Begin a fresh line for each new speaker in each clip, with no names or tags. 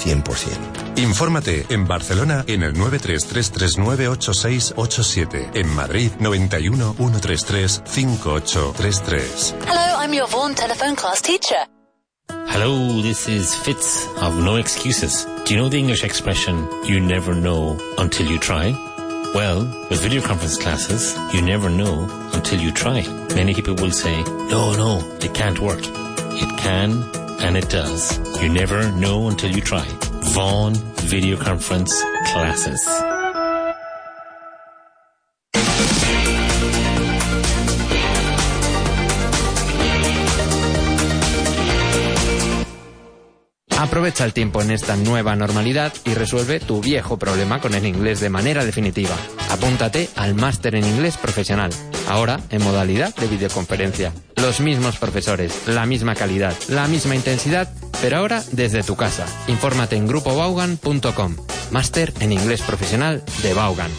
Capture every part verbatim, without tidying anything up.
cien por ciento.
Infórmate en Barcelona en el nueve tres tres tres nueve ocho seis ocho siete. En Madrid, noventa y uno, ciento treinta y tres, cincuenta y ocho treinta y tres.
Hello, I'm your Vaughan telephone class teacher.
Hello, this is Fitz of No Excuses. Do you know the English expression, you never know until you try? Well, with video conference classes, you never know until you try. Many people will say, no, no, it can't work. It can, and it does. You never know until you try. Vaughan Video Conference Classes.
Aprovecha el tiempo en esta nueva normalidad y resuelve tu viejo problema con el inglés de manera definitiva. Apúntate al Máster en Inglés Profesional, ahora en modalidad de videoconferencia. Los mismos profesores, la misma calidad, la misma intensidad, pero ahora desde tu casa. Infórmate en grupo vaughan punto com. Máster en Inglés Profesional de Vaughan.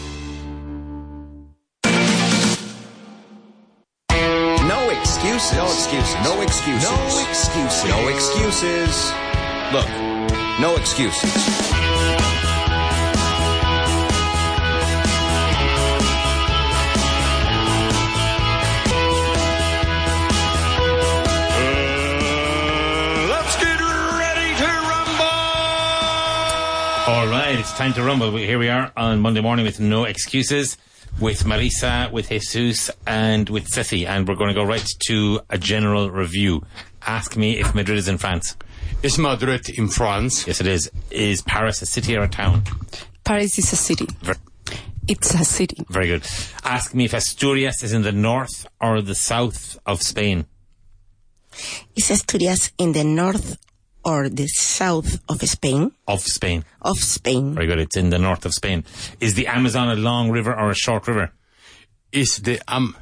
No excuses. No excuses. No excuses. No excuses. No excuses. Look, no excuses.
All right, it's time to rumble. Here we are on Monday morning with No Excuses, with Marisa, with Jesus, and with Ceci. And we're going to go right to a general review. Ask me if Madrid is in France.
Is Madrid in France?
Yes, it is. Is Paris a city or a town?
Paris is a city.
Ver-
it's a city.
Very good. Ask me if Asturias is in the north or the south of Spain.
Is Asturias in the north or the south of Spain?
Of Spain.
Of Spain.
Very good. It's in the north of Spain. Is the Amazon a long river or a short river?
Is the um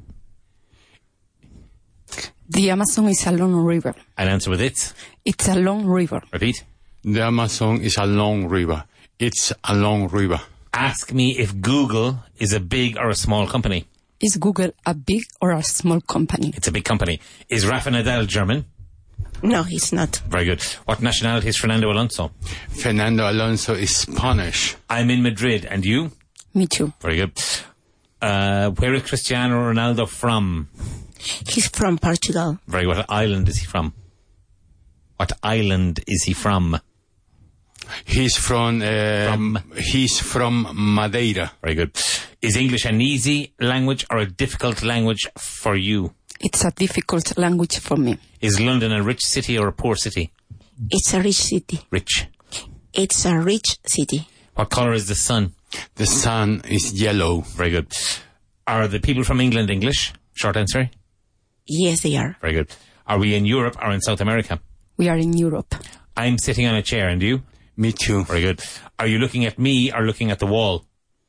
The Amazon is a long river.
I'll answer with it.
It's a long river.
Repeat.
The Amazon is a long river. It's a long river.
Ask me if Google is a big or a small company.
Is Google a big or a small company?
It's a big company. Is Rafa Nadal German?
No, he's not.
Very good. What nationality is Fernando Alonso?
Fernando Alonso is Spanish.
I'm in Madrid. And you?
Me too.
Very good. Uh, where is Cristiano Ronaldo from?
He's from Portugal.
Very good. What island is he from? What island is he from?
He's from, uh,
From?
He's from Madeira.
Very good. Is English an easy language or a difficult language for you?
It's a difficult language for me.
Is London a rich city or a poor city?
It's a rich city.
Rich.
It's a rich city.
What colour is the sun?
The sun is yellow.
Very good. Are the people from England English? Short answer.
Yes, they are.
Very good. Are we in Europe or in South America?
We are in Europe.
I'm sitting on a chair, and you?
Me too.
Very good. Are you looking at me or looking at the wall?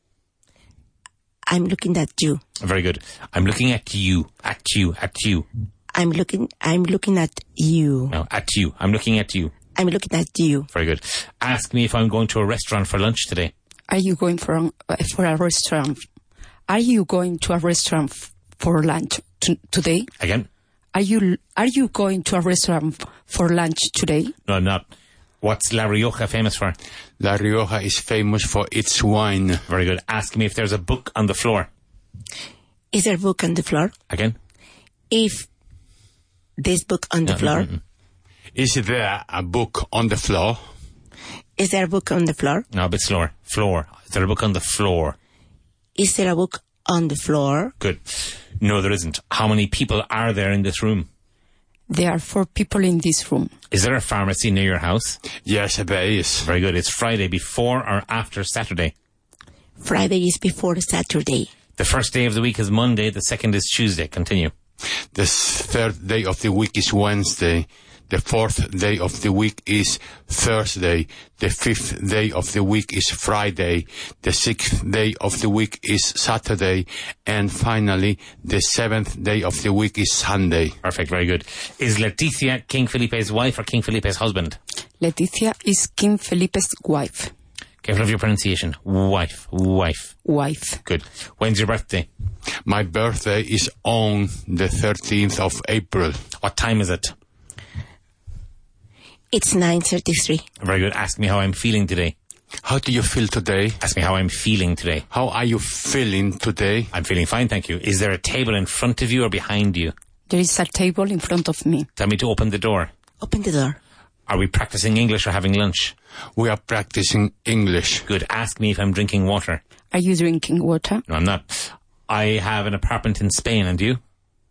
I'm looking at you.
Very good. I'm looking at you. At you. At you.
I'm looking, I'm looking at you.
No, at you. I'm looking at you.
I'm looking at you.
Very good. Ask me if I'm going to a restaurant for lunch today.
Are you going for a, uh, for a restaurant? Are you going to a restaurant f- for lunch t- today?
Again?
Are you are you going to a restaurant f- for lunch today?
No, I'm not. What's La Rioja famous for?
La Rioja is famous for its wine.
Very good. Ask me if there's a book on the floor.
Is there a book on the floor?
Again?
If this book on the
No,
floor,
mm, mm,
Is there a book on the floor?
is there a book on the floor?
No, a bit slower. Floor. Is there a book on the floor?
Is there a book on the floor?
Good. No, there isn't. How many people are there in this room?
There are four people in this room.
Is there a pharmacy near your house?
Yes, there is.
Very good. It's Friday before or after Saturday?
Friday is before Saturday.
The first day of the week is Monday. The second is Tuesday. Continue.
The third day of the week is Wednesday. The fourth day of the week is Thursday. The fifth day of the week is Friday. The sixth day of the week is Saturday. And finally, the seventh day of the week is Sunday.
Perfect. Very good. Is Leticia King Felipe's wife or King Felipe's husband?
Leticia is King Felipe's wife.
Careful of your pronunciation. Wife. Wife.
Wife.
Good. When's your birthday?
My birthday is on the thirteenth of April.
What time is it?
It's nine thirty-three.
Very good. Ask me how I'm feeling today.
How do you feel today?
Ask me how I'm feeling today.
How are you feeling today?
I'm feeling fine, thank you. Is there a table in front of you or behind you?
There is a table in front of me.
Tell me to open the door.
Open the door.
Are we practicing English or having lunch?
We are practicing English.
Good. Ask me if I'm drinking water.
Are you drinking water?
No, I'm not. I have an apartment in Spain, and you?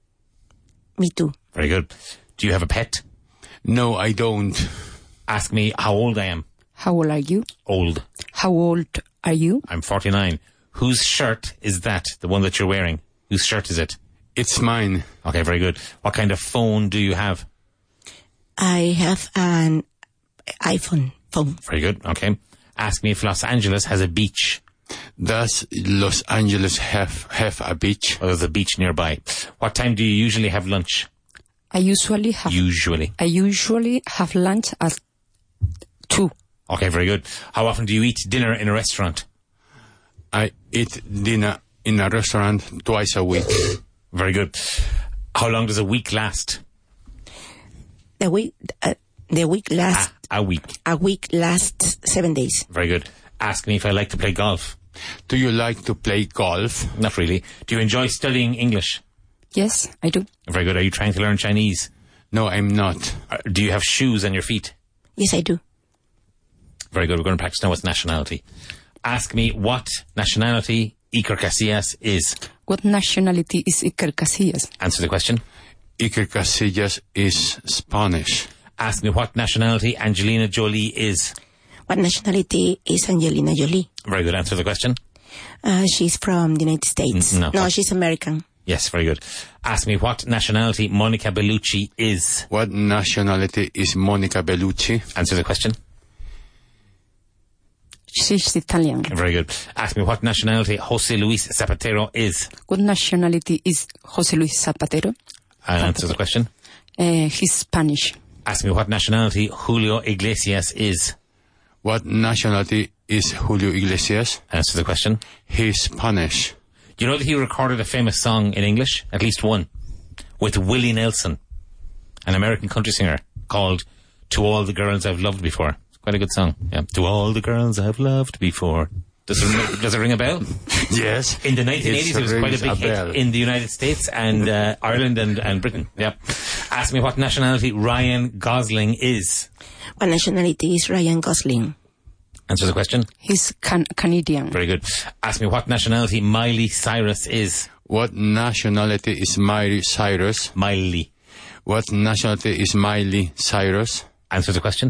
Me too.
Very good. Do you have a pet?
No, I don't.
Ask me how old I am.
How old are you?
Old.
How old are you?
I'm forty-nine. Whose shirt is that? The one that you're wearing? Whose shirt is it?
It's mine.
Okay, very good. What kind of phone do you have?
I have an iPhone phone.
Very good. Okay. Ask me if Los Angeles has a beach.
Does Los Angeles have, have a beach?
Or there's a beach nearby. What time do you usually have lunch?
I usually have.
Usually.
I usually have lunch at two.
Okay, very good. How often do you eat dinner in a restaurant?
I eat dinner in a restaurant twice a week.
Very good. How long does a week last?
The week, uh, the week lasts.
Ah, a week.
A week lasts seven days.
Very good. Ask me if I like to play golf.
Do you like to play golf?
Not really. Do you enjoy studying English?
Yes, I do.
Very good. Are you trying to learn Chinese?
No, I'm not.
Uh, Do you have shoes on your feet?
Yes, I do.
Very good. We're going to practice now with nationality. Ask me what nationality Iker Casillas is.
What nationality is Iker Casillas?
Answer the question.
Iker Casillas is Spanish.
Ask me what nationality Angelina Jolie is.
What nationality is Angelina Jolie?
Very good. Answer the question.
Uh, she's from the United States.
N- no.
No, she's American.
Yes, very good. Ask me what nationality Monica Bellucci is.
What nationality is Monica Bellucci?
Answer the question.
She's Italian.
Very good. Ask me what nationality Jose Luis Zapatero is.
What nationality is Jose Luis Zapatero?
And answer the question.
Uh, he's Spanish.
Ask me what nationality Julio Iglesias is.
What nationality is Julio Iglesias?
Answer the question.
He's Spanish.
Do you know that he recorded a famous song in English? At least one. With Willie Nelson, an American country singer, called To All the Girls I've Loved Before. It's quite a good song. Yeah. To all the girls I've loved before. Does it ring, does it ring a bell?
Yes.
In the nineteen eighties, it was quite a big
a
hit
bell.
in the United States and uh, Ireland and, and Britain. Yep. Ask me what nationality Ryan Gosling is.
What nationality is Ryan Gosling?
Answer the question.
He's can- Canadian.
Very good. Ask me what nationality Miley Cyrus is.
What nationality is Miley Cyrus?
Miley.
What nationality is Miley Cyrus?
Answer the question.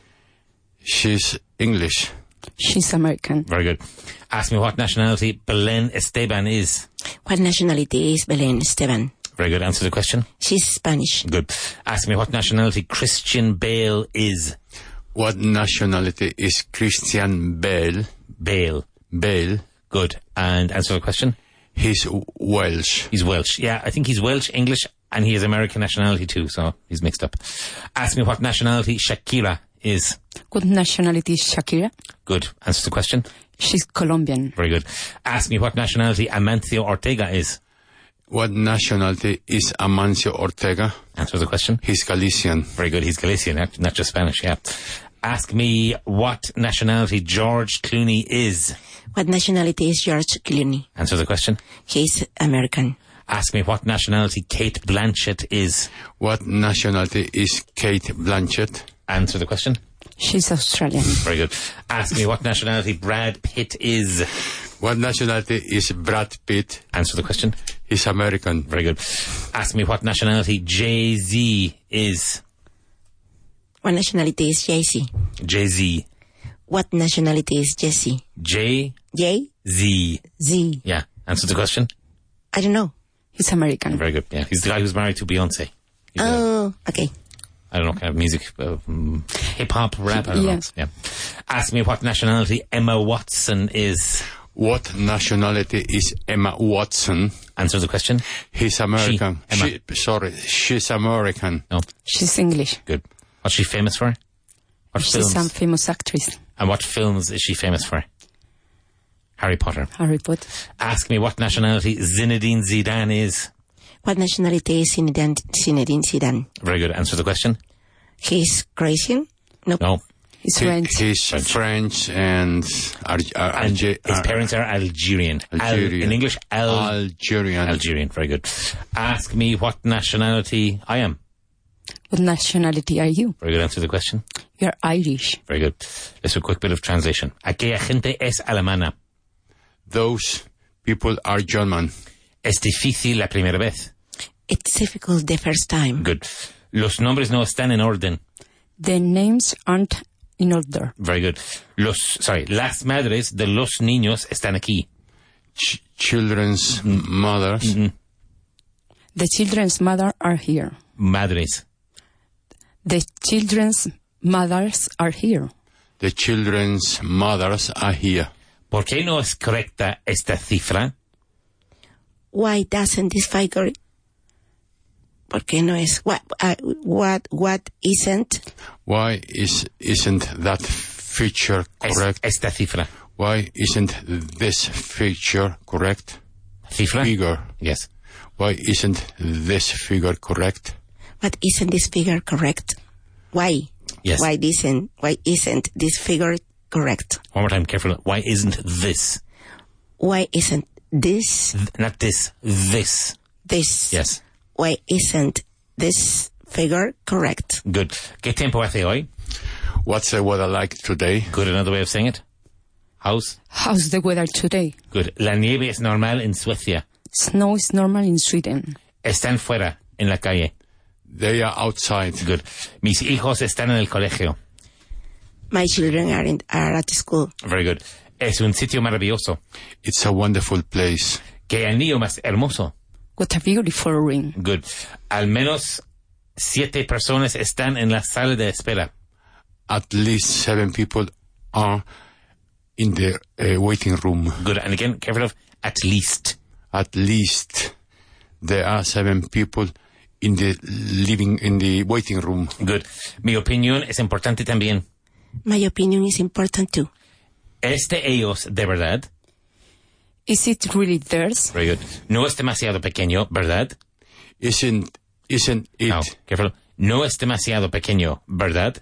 She's English.
She's American.
Very good. Ask me what nationality Belén Esteban is.
What nationality is Belén Esteban?
Very good. Answer the question.
She's Spanish.
Good. Ask me what nationality Christian Bale is.
What nationality is Christian Bale?
Bale.
Bale.
Good. And answer the question.
He's Welsh.
He's Welsh. Yeah, I think he's Welsh, English, and he has American nationality too, so he's mixed up. Ask me what nationality Shakira is.
What nationality is Shakira?
Good. Answer the question.
She's Colombian.
Very good. Ask me what nationality Amancio Ortega is.
What nationality is Amancio Ortega?
Answer the question.
He's Galician.
Very good. He's Galician, not not just Spanish, yeah. Ask me what nationality George Clooney is.
What nationality is George Clooney?
Answer the question.
He's American.
Ask me what nationality Kate Blanchett is.
What nationality is Kate Blanchett?
Answer the question.
She's Australian.
Very good. Ask me what nationality Brad Pitt is.
What nationality is Brad Pitt?
Answer the question.
He's American.
Very good. Ask me what nationality Jay-Z is.
What nationality is Jay-Z?
Jay-Z.
What nationality is Jesse?
J.
J?
Z.
Z.
Yeah. Answer the question.
I don't know.
He's American.
Very good. Yeah. He's the guy who's married to Beyonce. He's a-
Oh, okay.
I don't know, kind of music, uh, um, hip-hop, rap, I don't
Yes.
know. Yeah. Ask me what nationality Emma Watson is.
What nationality is Emma Watson?
Answer the question.
He's American.
She, Emma.
She, sorry, she's American.
No.
She's English.
Good. What's she famous for? What
She's
films?
a famous actress.
And what films is she famous for? Harry Potter.
Harry Potter.
Ask me what nationality Zinedine Zidane is.
What nationality is Zinedine, Zinedine Zidane?
Very good. Answer the question.
He's Croatian. No.
No.
He's
He-
French.
He's
French.
French, and Ar- Ar-
And
Alge-
his
Ar-
parents are Algerian. Al-
Algerian.
in English, Al-
Algerian.
Algerian. Very good. Ask me what nationality I am.
What nationality are you?
Very good answer to the question.
You're Irish.
Very good. Let's do a quick bit of translation. Aquella gente es alemana.
Those people are German.
Es difícil la primera vez.
It's difficult the first time.
Good. Los nombres no están en orden.
The names aren't in order.
Very good. Los, sorry, las madres de los niños están aquí.
Ch- children's mothers.
The children's mother are here.
Madres.
The children's mothers are here.
The children's mothers are here.
¿Por qué no es correcta esta cifra?
Why doesn't this figure? ¿Por qué no es? What? Uh, what? What isn't?
Why is isn't that feature
Es-
correct?
esta cifra.
Why isn't this feature correct?
¿Cifra?
Figure.
Yes.
Why isn't this figure correct?
What isn't this figure correct? Why?
Yes.
Why isn't? Why isn't this figure correct?
One more time, careful. Why isn't this?
Why isn't this?
Th- not this. This.
This.
Yes.
Why isn't this figure correct?
Good. ¿Qué tiempo hace hoy?
What's the weather like today?
Good. Another way of saying it? How's?
How's the weather today?
Good. La nieve es normal en Suecia.
Snow is normal in Sweden.
Están fuera, en la calle.
They are outside.
Good. Mis hijos están en el colegio.
My children are in, are at school.
Very good. Es un sitio maravilloso.
It's a wonderful place.
Qué anillo más hermoso.
What a beautiful ring.
Good. Al menos siete personas están en la sala de espera.
At least seven people are in the uh, waiting room.
Good. And again, careful of at least.
At least there are seven people in the living in the waiting room.
Good. Mi opinión es importante también.
My opinion is important too.
Este ellos, de verdad.
Is it really theirs?
Very good. No es demasiado pequeño, ¿verdad?
Isn't isn't it?
No, careful. No es demasiado pequeño, ¿verdad?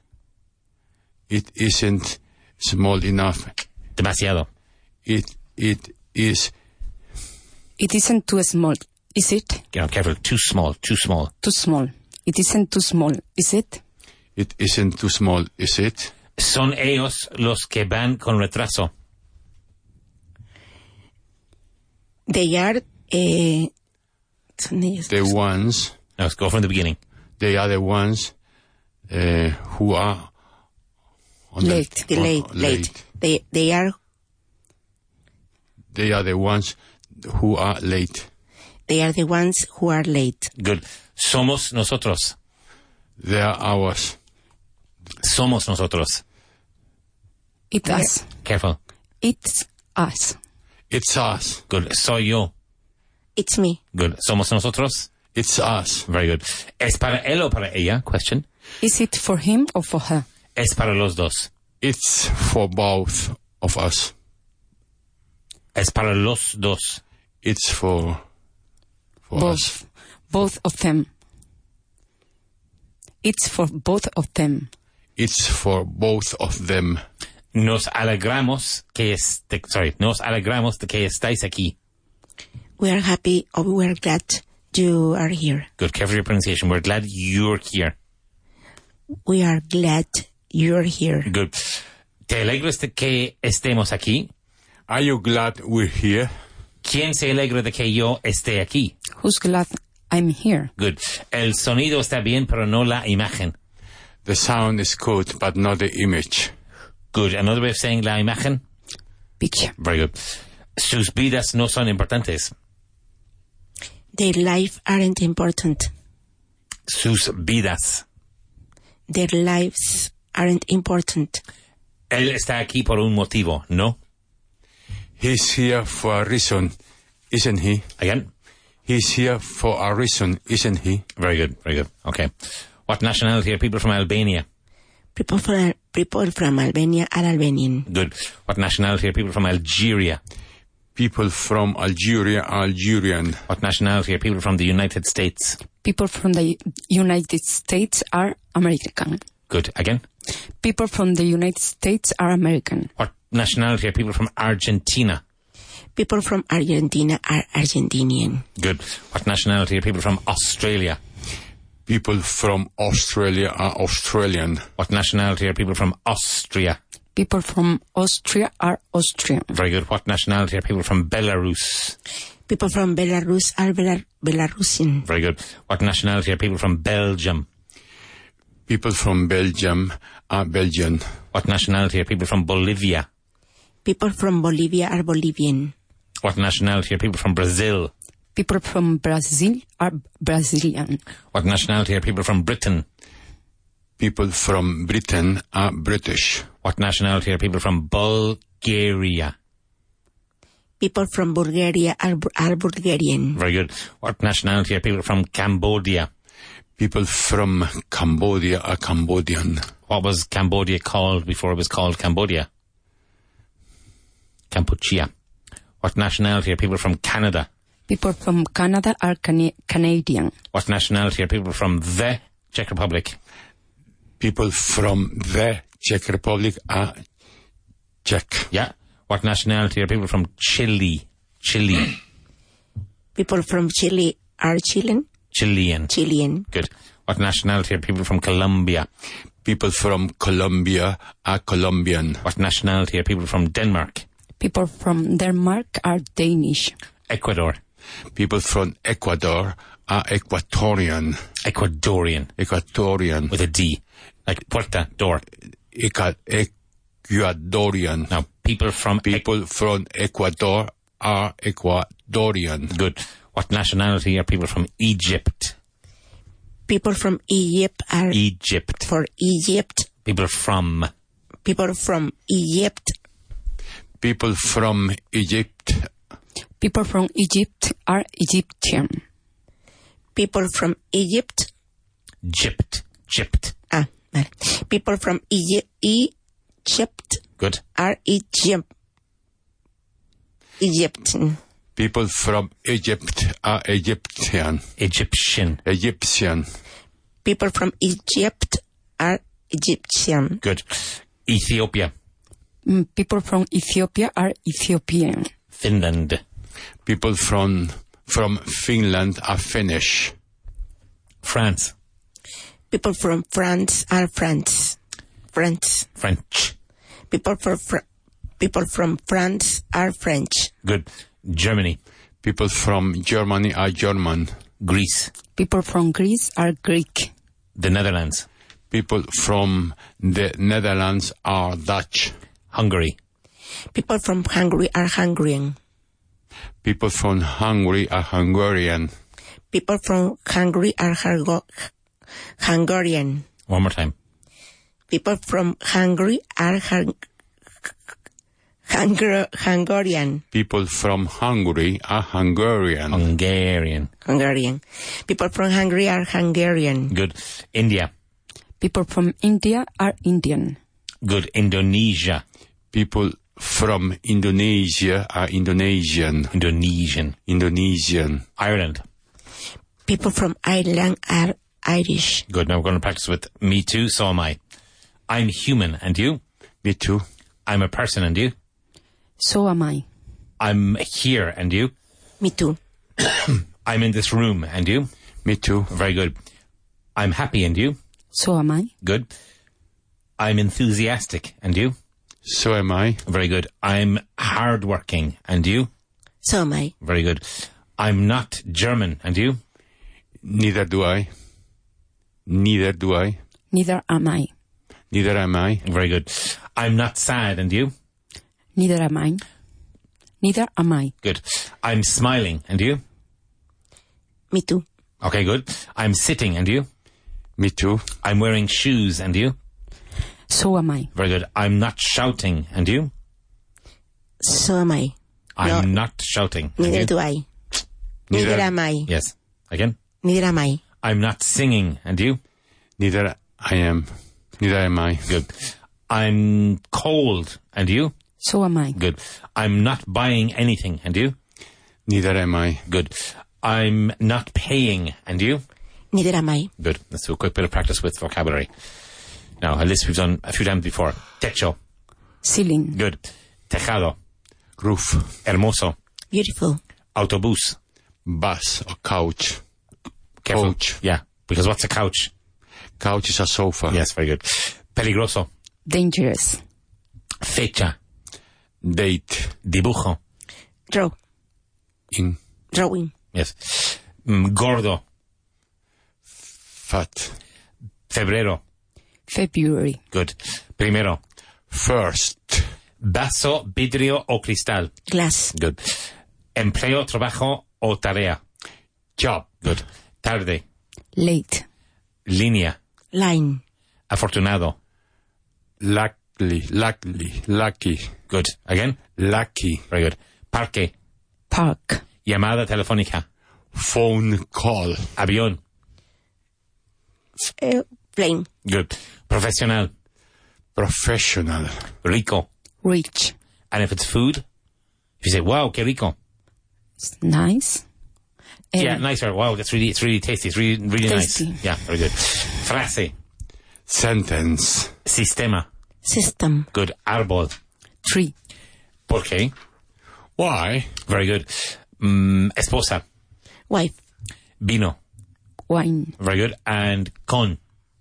It isn't small enough.
Demasiado.
It it is
It isn't too small, is it?
You know, careful. Too small, too small.
Too small. It isn't too small, is it?
it isn't too small, is it?
Son ellos los que van con retraso.
They are uh, son ellos.
The ones
No, let's go from the beginning.
they are the ones uh, who are on the-
Late.
The
on-
late, late. They they are
They are the ones who are late.
they are the ones who are late.
Good. Somos nosotros.
They are ours.
Somos nosotros.
It us.
Careful.
It's us.
It's us.
Good. Soy yo.
It's me.
Good. Somos nosotros.
It's us.
Very good. ¿Es para él o para ella? Question.
Is it for him or for her?
Es para los dos.
It's for both of us.
Es para los dos.
It's for for us.
Both. Both of them. It's for both of them.
It's for both of them.
Nos alegramos que este, sorry, nos alegramos de que estáis aquí.
We are happy or we are glad you are here.
Good. Careful your pronunciation. We're glad you're here.
We are glad you're here.
Good. ¿Te alegras de que estemos aquí?
Are you glad we're here?
¿Quién se alegra de que yo esté aquí?
Who's glad I'm here?
Good. El sonido está bien, pero no la imagen.
The sound is good, but not the image.
Good. Another way of saying la imagen?
Picture.
Very good. Sus vidas no son importantes.
Their life aren't important.
Sus vidas.
Their lives aren't important.
Él está aquí por un motivo, ¿no?
He's here for a reason, isn't he?
Again?
He's here for a reason, isn't he?
Very good. Very good. Okay. What nationality are people from Albania?
People from, people from Albania are Albanian.
Good. What nationality are people from Algeria?
People from Algeria are Algerian.
What nationality are people from the United States?
People from the United States are American.
Good. Again?
People from the United States are American.
What nationality are people from Argentina?
People from Argentina are Argentinian.
Good. What nationality are people from Australia?
People from Australia are Australian.
What nationality are people from Austria?
People from Austria are Austrian.
Very good. What nationality are people from Belarus?
People from Belarus are Belar- Belarusian.
Very good. What nationality are people from Belgium?
People from Belgium are Belgian.
What nationality are people from Bolivia?
People from Bolivia are Bolivian.
What nationality are people from Brazil?
People from Brazil are Brazilian.
What nationality are people from Britain?
People from Britain are British.
What nationality are people from Bulgaria?
People from Bulgaria are, are Bulgarian.
Very good. What nationality are people from Cambodia?
People from Cambodia are Cambodian.
What was Cambodia called before it was called Cambodia? Kampuchea. What nationality are people from Canada?
People from Canada are Cana- Canadian.
What nationality are people from the Czech Republic?
People from the Czech Republic are Czech.
Yeah. What nationality are people from Chile? Chile.
People from Chile are Chilean.
Chilean.
Chilean.
Good. What nationality are people from Colombia?
People from Colombia are Colombian.
What nationality are people from Denmark?
People from Denmark are Danish.
Ecuador.
People from Ecuador are Ecuadorian.
Ecuadorian.
Ecuadorian.
With a D. Like puerta, door.
Eca- Ecuadorian.
Now, people from...
People from Ecuador are Ecuadorian.
Good. What nationality are people from Egypt?
People from Egypt are...
Egypt.
For Egypt.
People from...
People from Egypt.
People from Egypt.
People from Egypt are Egyptian.
People from Egypt.
Egypt. Egypt.
Ah, vale. People from Egypt. Egypt.
Good.
Are Egypt. Egyptian.
People from Egypt are Egyptian.
Egyptian.
Egyptian.
People from Egypt are Egyptian.
Good. Ethiopia.
Mm, People from Ethiopia are Ethiopian.
Finland.
People from from Finland are Finnish.
France.
People from France are France. France.
French.
People from Fr- people from France are French.
Good. Germany.
People from Germany are German.
Greece.
People from Greece are Greek.
The Netherlands.
People from the Netherlands are Dutch.
Hungary.
People from Hungary are Hungarian.
People from Hungary are Hungarian.
People from Hungary are Hungo- Hungarian.
One more time.
People from Hungary are Hung- Hungar- Hungarian.
People from Hungary are Hungarian.
Hungarian.
Hungarian. People from Hungary are Hungarian.
Good. India.
People from India are Indian.
Good. Indonesia.
People from Indonesia are Indonesian.
Indonesian.
Indonesian.
Ireland.
People from Ireland are Irish.
Good. Now we're going to practice with me too, so am I. I'm human, and you?
Me too.
I'm a person, and you?
So am I.
I'm here, and you?
Me too.
I'm in this room, and you?
Me too.
Very good. I'm happy, and you?
So am I.
Good. I'm enthusiastic, and you?
So am I.
Very good. I'm hardworking, and you?
So am I.
Very good. I'm not German, and you?
Neither do I. Neither do I.
Neither am I.
Neither am I.
Very good. I'm not sad, and you?
Neither am I. Neither am I.
Good. I'm smiling, and you?
Me too.
Okay, good. I'm sitting, and you?
Me too.
I'm wearing shoes, and you?
So am I.
Very good. I'm not shouting, and you?
So am I.
I'm
No.
not shouting. and
Neither
you?
do I.
Neither-
Neither am I.
Yes. Again?
Neither am I.
I'm not singing, and you?
Neither I am. Neither am I.
Good. I'm cold, and you?
So am I.
Good. I'm not buying anything, and you?
Neither am I.
Good. I'm not paying, and you?
Neither am I.
Good. Let's do a quick bit of practice with vocabulary. Now, a list we've done a few times before. Techo.
Ceiling.
Good. Tejado.
Roof.
Hermoso.
Beautiful.
Autobús.
Bus or couch.
Careful.
Couch.
Yeah, because what's a couch?
Couch is a sofa.
Yes, very good. Peligroso.
Dangerous.
Fecha.
Date.
Dibujo.
Draw.
In.
Drawing.
Yes. Mm, gordo.
Fat.
Febrero.
February.
Good. Primero.
First.
Vaso, vidrio o cristal.
Glass.
Good. Empleo, trabajo o tarea.
Job.
Good. Tarde.
Late.
Línea.
Line.
Afortunado.
Luckily. Luckily. Lucky.
Good. Again.
Lucky.
Very good. Parque.
Park.
Llamada telefónica.
Phone call.
Avión.
Uh, plane.
Good. Profesional.
Professional.
Rico.
Rich.
And if it's food, if you say, wow, que rico.
It's nice.
Yeah,
Um,
nicer. Wow, that's really, it's really tasty. It's really, really
Tasty.
nice. Yeah, very good. Frase.
Sentence.
Sistema.
System.
Good. Árbol.
Tree.
¿Por qué?
Why?
Very good. Mm, esposa.
Wife.
Vino.
Wine.
Very good. And con.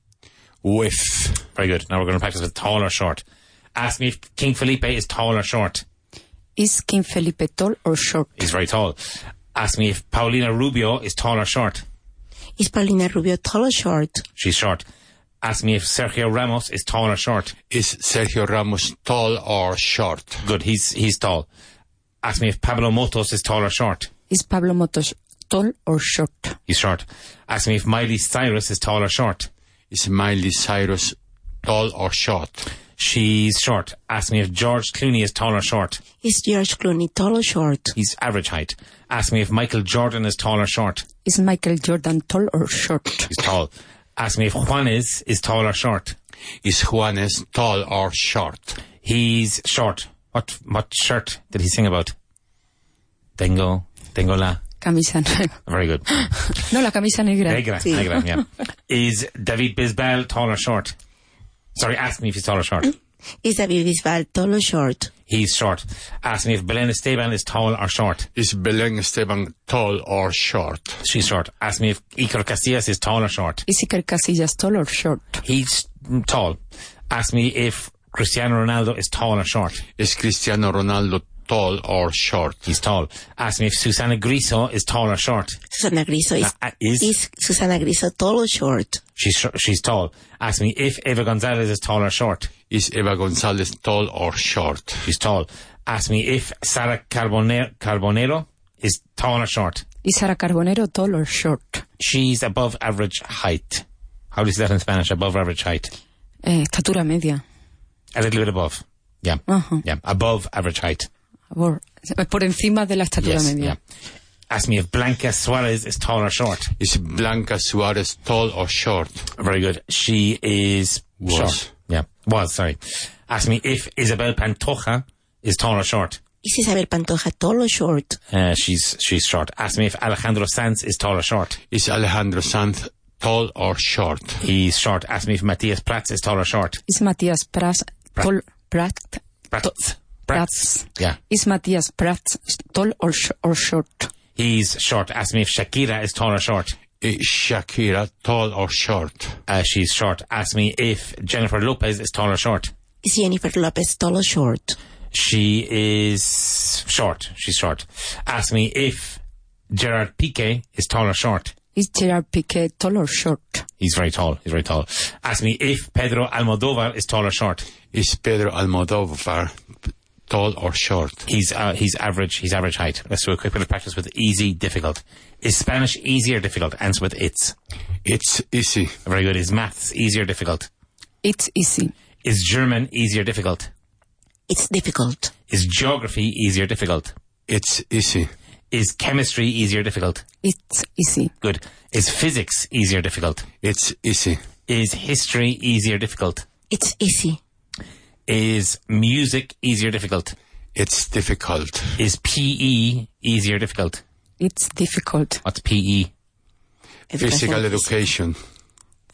With.
Very good. Now we're going to practice with tall or short. Ask me if King Felipe is tall or short.
Is King Felipe tall or short?
He's very tall. Ask me if Paulina Rubio is tall or short.
Is Paulina Rubio tall or short?
She's short. Ask me if Sergio Ramos is tall or short.
Is Sergio Ramos tall or short?
Good. He's he's tall. Ask me if Pablo Motos is tall or short.
Is Pablo Motos tall or short?
He's short. Ask me if Miley Cyrus is tall or short.
Is Miley Cyrus tall or short?
She's short. Ask me if George Clooney is tall or short.
Is George Clooney tall or short?
He's average height. Ask me if Michael Jordan is tall or short.
Is Michael Jordan tall or short?
He's tall. Ask me if Juanes is tall or short.
Is Juanes tall or short?
He's short. What what shirt did he sing about? Tengo, tengo la.
Camisa negra.
Very good.
No, la camisa negra.
Negra,
Sí.
negra, yeah. Is David Bisbal tall or short? Sorry, ask me if he's tall or short.
Is David Bisbal tall or short?
He's short. Ask me if Belén Esteban is tall or short.
Is Belén Esteban tall or short?
She's short. Ask me if Iker Casillas is tall or short.
Is Iker Casillas tall or short?
He's mm, tall. Ask me if Cristiano Ronaldo is tall or short.
Is Cristiano Ronaldo tall or short?
He's tall. Ask me if Susana Griso is tall or short.
Susana Griso is,
Uh, is?
is Susana Griso tall or short?
She's sh- she's tall. Ask me if Eva Gonzalez is tall or short.
Is Eva Gonzalez tall or short?
She's tall. Ask me if Sara Carbone- Carbonero is tall or short.
Is Sara Carbonero tall or short?
She's above average height. How do you say that in Spanish? Above average height.
Eh, estatura media.
A little bit above. Yeah.
Ajá.
Yeah. Above average height.
Por, por encima de la estatura
Yes.
media.
Yeah. Ask me if Blanca Suarez is tall or short.
Is Blanca Suarez tall or short?
Very good. She is
Was.
short. Yeah. Was, sorry. Ask me if Isabel Pantoja is tall or short.
Is Isabel Pantoja tall or short?
Uh, she's she's short. Ask me if Alejandro Sanz is tall or short.
Is Alejandro Sanz tall or short?
He's short. Ask me if Matthias Prats is tall or short.
Is Matías Prats tall? Prat,
Prats.
Prats.
Yeah.
Is Matías Prats tall or, sh- or short?
He's short. Ask me if Shakira is tall or short.
Is Shakira tall or short?
Uh, she's short. Ask me if Jennifer Lopez is tall or short.
Is Jennifer Lopez tall or short?
She is short. She's short. Ask me if Gerard Piqué is tall or short.
Is Gerard Piqué tall or short?
He's very tall. He's very tall. Ask me if Pedro Almodovar is tall or short.
Is Pedro Almodovar tall or short?
He's uh, he's average. He's average height. Let's do a quick bit of practice with easy, difficult. Is Spanish easy or difficult? Answer with it's.
It's easy.
Very good. Is maths easy or difficult?
It's easy.
Is German easy or difficult?
It's difficult.
Is geography easy or difficult?
It's easy.
Is chemistry easy or difficult?
It's easy.
Good. Is physics easy or difficult?
It's easy.
Is history easy or difficult?
It's easy.
Is music easy or difficult?
It's difficult.
Is P E easy or difficult?
It's difficult.
What's P E?
Physical education.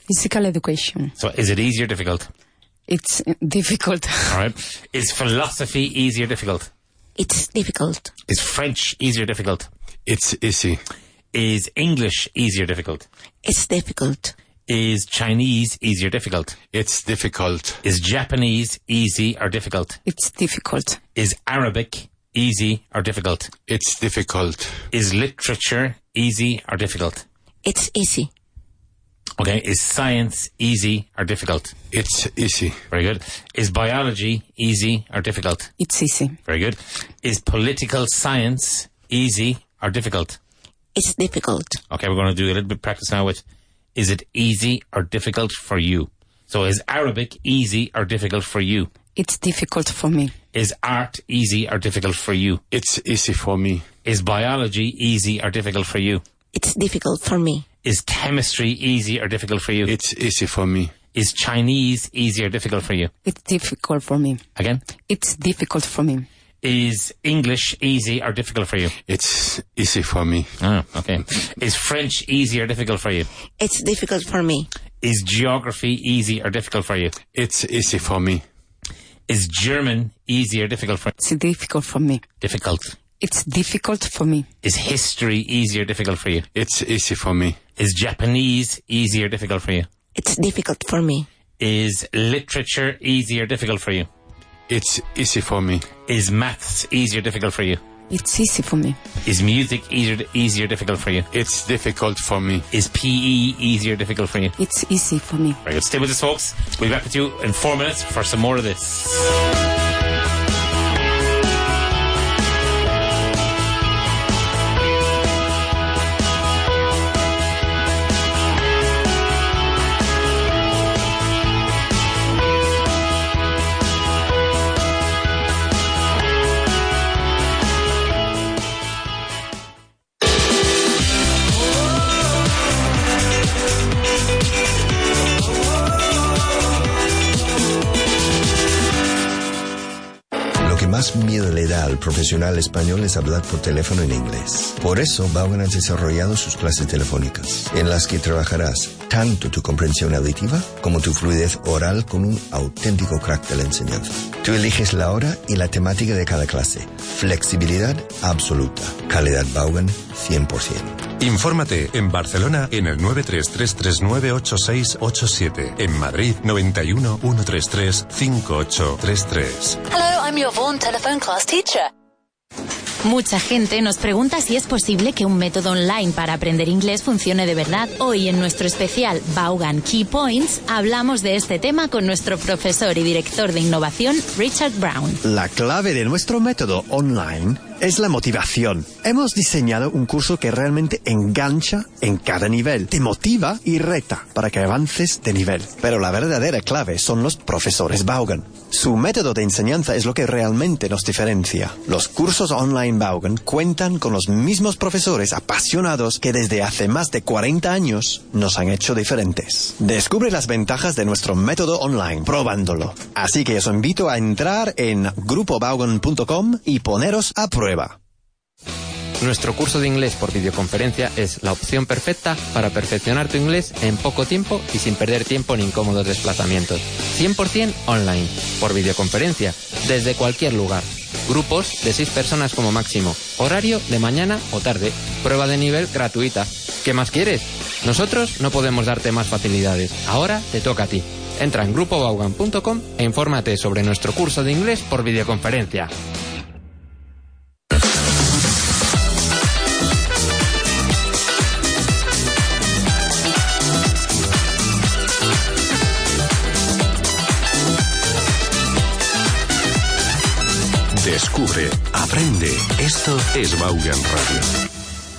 Physical education.
So is it easy or difficult?
It's difficult.
All right. Is philosophy easy or difficult?
It's difficult.
Is French easy or difficult?
It's easy.
Is English easy or difficult?
It's difficult.
Is Chinese easy or difficult?
It's difficult.
Is Japanese easy or difficult?
It's difficult.
Is Arabic easy or difficult?
It's difficult.
Is literature easy or difficult?
It's easy.
Okay. Is science easy or difficult?
It's easy.
Very good. Is biology easy or difficult?
It's easy.
Very good. Is political science easy or difficult?
It's difficult.
Okay, we're going to do a little bit of practice now with, is it easy or difficult for you? So is Arabic easy or difficult for you?
It's difficult for me.
Is art easy or difficult for you?
It's easy for me.
Is biology easy or difficult for you?
It's difficult for me.
Is chemistry easy or difficult for you?
It's easy for me.
Is Chinese easy or difficult for you?
It's difficult for me.
Again?
It's difficult for me.
Is English easy or difficult for you?
It's easy for me.
Oh, okay. Is French easy or difficult for you?
It's difficult for me.
Is geography easy or difficult for you?
It's easy for me.
Is German easy or difficult for you?
It's difficult for me.
Difficult.
It's difficult for me.
Is history easy or difficult for you?
It's easy for me.
Is Japanese easy or difficult for you?
It's difficult for me.
Is literature easy or difficult for you?
It's easy for me.
Is maths easy or difficult for you?
It's easy for me.
Is music easier, easy or difficult for you?
It's difficult for me.
Is P E easy or difficult for you?
It's easy for me.
Very good. Stay with us, folks. We'll be back with you in four minutes for some more of this.
Más miedo le da al profesional español es hablar por teléfono en inglés. Por eso, Vaughan ha desarrollado sus clases telefónicas, en las que trabajarás tanto tu comprensión auditiva como tu fluidez oral con un auténtico crack de la enseñanza. Tú eliges la hora y la temática de cada clase. Flexibilidad absoluta. Calidad Vaughan cien por ciento.
Infórmate en Barcelona en el nueve tres tres tres nueve ocho seis ocho siete. En Madrid, noventa y uno, ciento treinta y tres, cincuenta y ocho treinta y tres.
Hello, I'm your Vaughan telephone class teacher.
Mucha gente nos pregunta si es posible que un método online para aprender inglés funcione de verdad. Hoy en nuestro especial Vaughan Key Points hablamos de este tema con nuestro profesor y director de innovación, Richard Brown.
La clave de nuestro método online es la motivación. Hemos diseñado un curso que realmente engancha en cada nivel, te motiva y reta para que avances de nivel. Pero la verdadera clave son los profesores Vaughan. Su método de enseñanza es lo que realmente nos diferencia. Los cursos online Vaughan cuentan con los mismos profesores apasionados que desde hace más de cuarenta años nos han hecho diferentes. Descubre las ventajas de nuestro método online probándolo. Así que os invito a entrar en grupo vaughan punto com y poneros a prueba.
Nuestro curso de inglés por videoconferencia es la opción perfecta para perfeccionar tu inglés en poco tiempo y sin perder tiempo en incómodos desplazamientos. cien por ciento online, por videoconferencia, desde cualquier lugar. Grupos de seis personas como máximo. Horario de mañana o tarde. Prueba de nivel gratuita. ¿Qué más quieres? Nosotros no podemos darte más facilidades. Ahora te toca a ti. Entra en grupo vaughan punto com e infórmate sobre nuestro curso de inglés por videoconferencia.
Descubre, aprende. Esto es Vaughan Radio.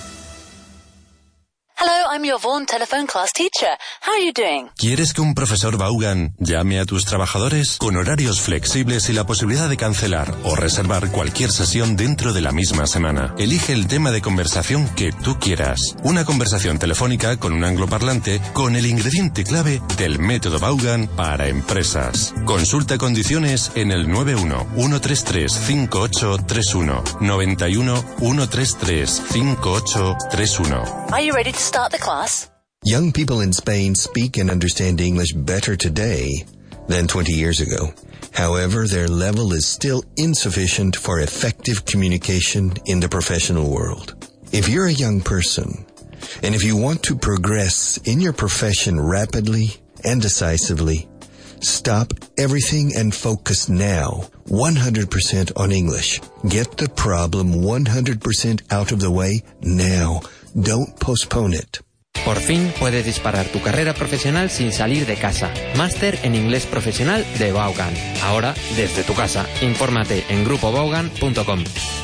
Hello, I'm your Vaughan telephone class teacher. How are you doing?
¿Quieres que un profesor Vaughan llame a tus trabajadores? Con horarios flexibles y la posibilidad de cancelar o reservar cualquier sesión dentro de la misma semana. Elige el tema de conversación que tú quieras. Una conversación telefónica con un angloparlante con el ingrediente clave del método Vaughan para empresas. Consulta condiciones en el nueve uno, ciento treinta y tres, cincuenta y ocho treinta y uno, noventa y uno, ciento treinta y tres, cincuenta y ocho treinta y uno.
Are you ready to start the class?
Young people in Spain speak and understand English better today than twenty years ago. However, their level is still insufficient for effective communication in the professional world. If you're a young person, and if you want to progress in your profession rapidly and decisively, stop everything and focus now one hundred percent on English. Get the problem one hundred percent out of the way now. Don't postpone it.
Por fin puedes disparar tu carrera profesional sin salir de casa. Máster en inglés profesional de Vaughan. Ahora, desde tu casa. Infórmate en grupo vaughan punto com.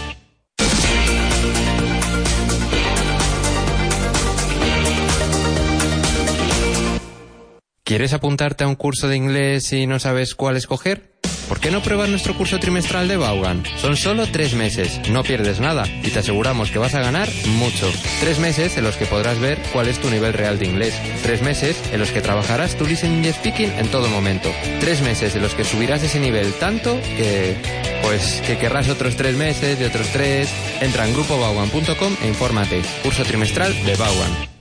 ¿Quieres apuntarte a un curso de inglés y no sabes cuál escoger? ¿Por qué no pruebas nuestro curso trimestral de Vaughan? Son solo tres meses, no pierdes nada y te aseguramos que vas a ganar mucho. Tres meses en los que podrás ver cuál es tu nivel real de inglés. Tres meses en los que trabajarás tu listening y speaking en todo momento. Tres meses en los que subirás ese nivel tanto que... pues que querrás otros tres meses y otros tres. Entra en grupo vaughan punto com e infórmate. Curso trimestral de Vaughan.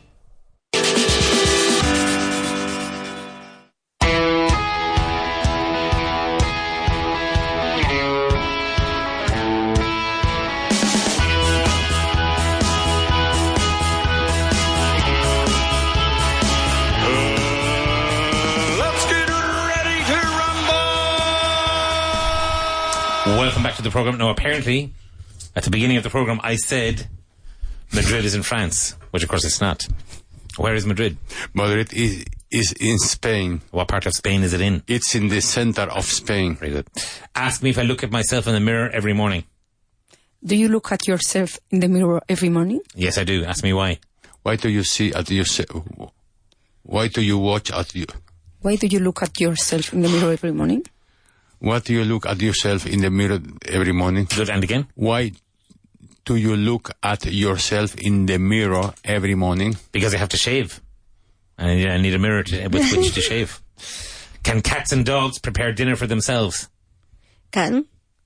Welcome back to the program. Now, apparently, at the beginning of the program, I said Madrid is in France, which of course it's not. Where is Madrid?
Madrid is, is in Spain.
What part of Spain is it in?
It's in the center of Spain.
Very good. Ask me if I look at myself in the mirror every morning.
Do you look at yourself in the mirror every morning?
Yes, I do. Ask me why.
Why do you see at yourself? Why do you watch at you?
Why do you look at yourself in the mirror every morning?
What do you look at yourself in the mirror every morning?
Good, and again?
Why do you look at yourself in the mirror every morning?
Because I have to shave. I need, I need a mirror to, with which to shave. Can cats and dogs prepare dinner for themselves?
Can.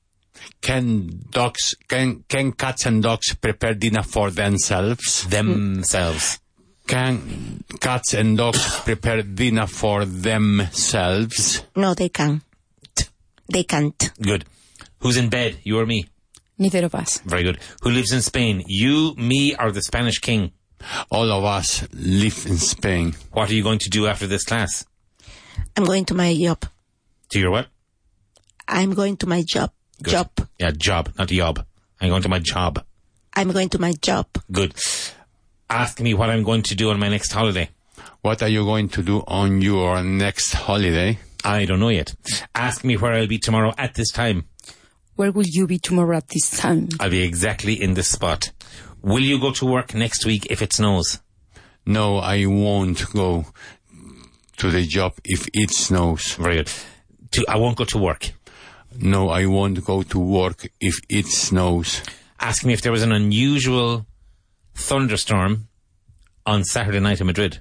Can dogs, can, can cats and dogs prepare dinner for themselves?
Themselves.
Can cats and dogs prepare dinner for themselves?
No, they can. They can't.
Good. Who's in bed, you or me?
Neither of us.
Very good. Who lives in Spain? You, me, or the Spanish king?
All of us live in Spain.
What are you going to do after this class?
I'm going to my job.
To your what?
I'm going to my job.
Good.
Job.
Yeah, job, not job. I'm going to my job.
I'm going to my job.
Good. Ask me what I'm going to do on my next holiday.
What are you going to do on your next holiday?
I don't know yet. Ask me where I'll be tomorrow at this time.
Where will you be tomorrow at this time?
I'll be exactly in this spot. Will you go to work next week if it snows?
No, I won't go to the job if it snows.
Very good. To, I won't go to work.
No, I won't go to work if it snows.
Ask me if there was an unusual thunderstorm on Saturday night in Madrid.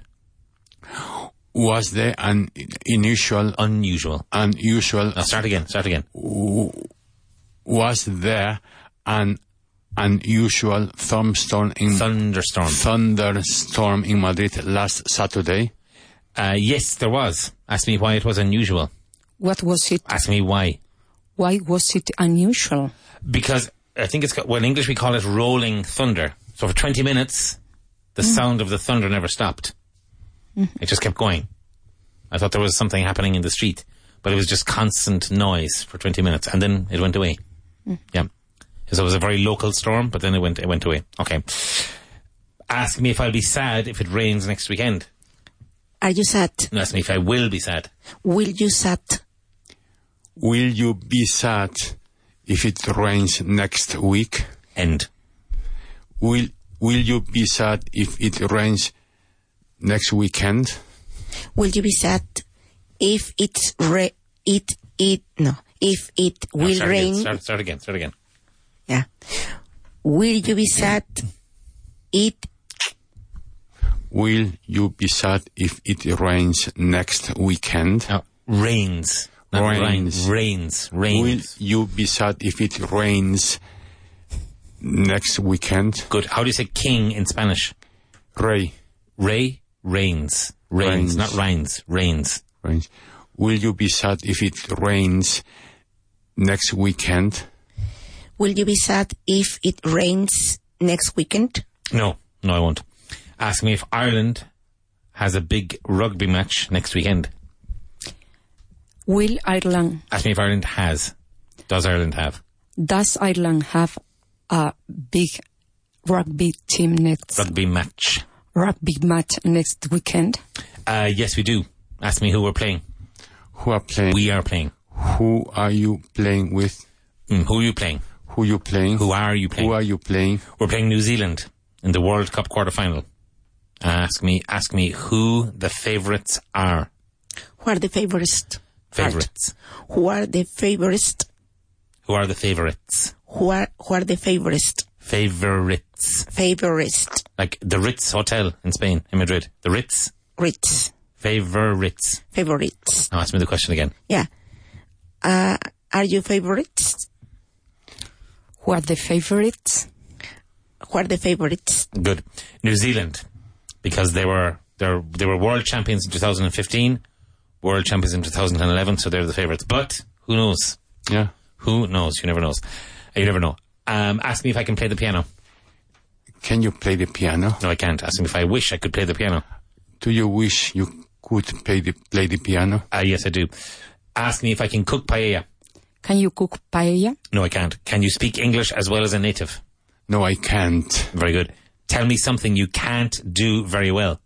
Was there an unusual...
Unusual.
Unusual...
No, start again, start again.
Was there an unusual thunderstorm in...
Thunderstorm.
Thunderstorm in Madrid last Saturday?
Uh, yes, there was. Ask me why it was unusual.
What was it?
Ask me why.
Why was it unusual?
Because I think it's... Well, in English we call it rolling thunder. So for twenty minutes, the mm. sound of the thunder never stopped. It just kept going. I thought there was something happening in the street, but it was just constant noise for twenty minutes, and then it went away. Mm. Yeah. So it was a very local storm, but then it went it went away. Okay. Ask me if I'll be sad if it rains next weekend.
Are you sad?
Ask me if I will be sad.
Will you sad?
Will you be sad if it rains next week?
End.
Will Will you be sad if it rains next weekend?
Will you be sad if it's ra- it it no if it
no,
will
start
rain?
Again. Start, start again. Start again.
Yeah. Will you be sad? It.
Will you be sad if it rains next weekend?
No, rains. Not rains. Rains. Rains.
Will you be sad if it rains next weekend?
Good. How do you say king in Spanish?
Rey.
Rey. rains. Rains,
Rains.
not rains. Rains.
Rains. Will you be sad if it rains next weekend?
Will you be sad if it rains next weekend?
No, no, I won't. Ask me if Ireland has a big rugby match next weekend.
Will Ireland,
Ask me if Ireland has. Does Ireland have?
does Ireland have a big rugby team next
Rugby match.
rugby match next weekend?
Uh, yes, we do. Ask me who we're playing.
Who are playing?
We are playing.
Who are you playing with?
Mm, who are you playing?
Who you playing?
Who are you playing?
Who are you playing?
We're playing New Zealand in the World Cup quarter-final. Ask me, ask me who the favourites are.
Who are the favorites?
Favourites.
Who are the favorites?
Who are the favourites?
Who are who are the favorites?
Favourites.
Favorites.
Like the Ritz Hotel in Spain, in Madrid. The Ritz.
Ritz.
Favourites.
Favorites.
Now ask me the question again.
Yeah. Uh, are you favorites?
Who are the favorites?
Who are the favorites?
Good. New Zealand, because they were they were, they were world champions in two thousand fifteen, world champions in two thousand eleven, so they're the favourites. But who knows?
Yeah.
Who knows? You never knows. You never know. Um, ask me if I can play the piano.
Can you play the piano?
No, I can't. Ask me if I wish I could play the piano.
Do you wish you could play the, play the piano?
Uh, yes, I do. Ask me if I can cook paella.
Can you cook paella?
No, I can't. Can you speak English as well as a native?
No, I can't.
Very good. Tell me something you can't do very well.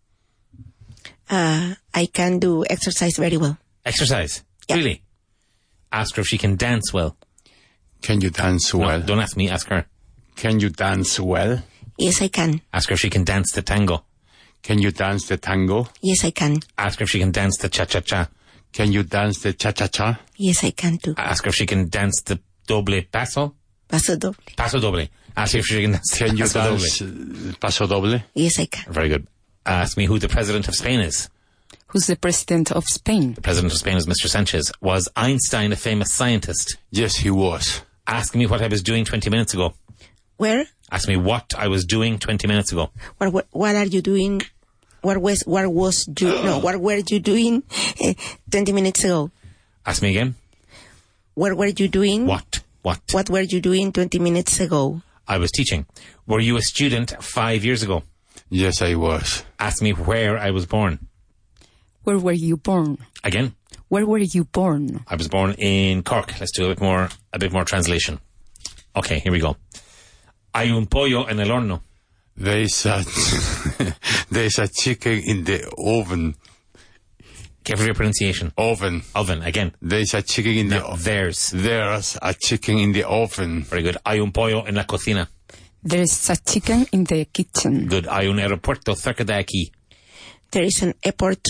Uh, I can do exercise very well.
Exercise?
Yeah.
Really? Ask her if she can dance well.
Can you dance well?
No, don't ask me, ask her.
Can you dance well?
Yes, I can.
Ask her if she can dance the tango.
Can you dance the tango?
Yes, I can.
Ask her if she can dance the cha-cha-cha.
Can you dance the cha-cha-cha?
Yes, I can too.
Ask her if she can dance the doble paso.
Paso doble.
Paso doble. Ask her if she can dance the
Can you
paso
dance
doble.
uh, paso doble?
Yes, I can.
Very good. Ask me who the president of Spain is.
Who's the president of Spain?
The president of Spain is Mister Sanchez. Was Einstein a famous scientist?
Yes, he was.
Ask me what I was doing twenty minutes ago.
Where?
Ask me what I was doing twenty minutes ago.
What, what, what are you doing? What was, what was you, no, what were you doing uh, twenty minutes ago?
Ask me again.
What were you doing?
What? What?
What were you doing twenty minutes ago?
I was teaching. Were you a student five years ago?
Yes, I was.
Ask me where I was born.
Where were you born?
Again.
Where were you born?
I was born in Cork. Let's do a bit more, a bit more translation. Okay, here we go. Hay un pollo en el horno.
There's a, there's a chicken in the oven.
Careful your pronunciation.
Oven.
Oven, again.
There's a chicken in the
No,
oven.
there's.
There's a chicken in the oven.
Very good. Hay un pollo en la cocina.
There's a chicken in the kitchen.
Good. Hay un aeropuerto cerca de aquí.
There is an airport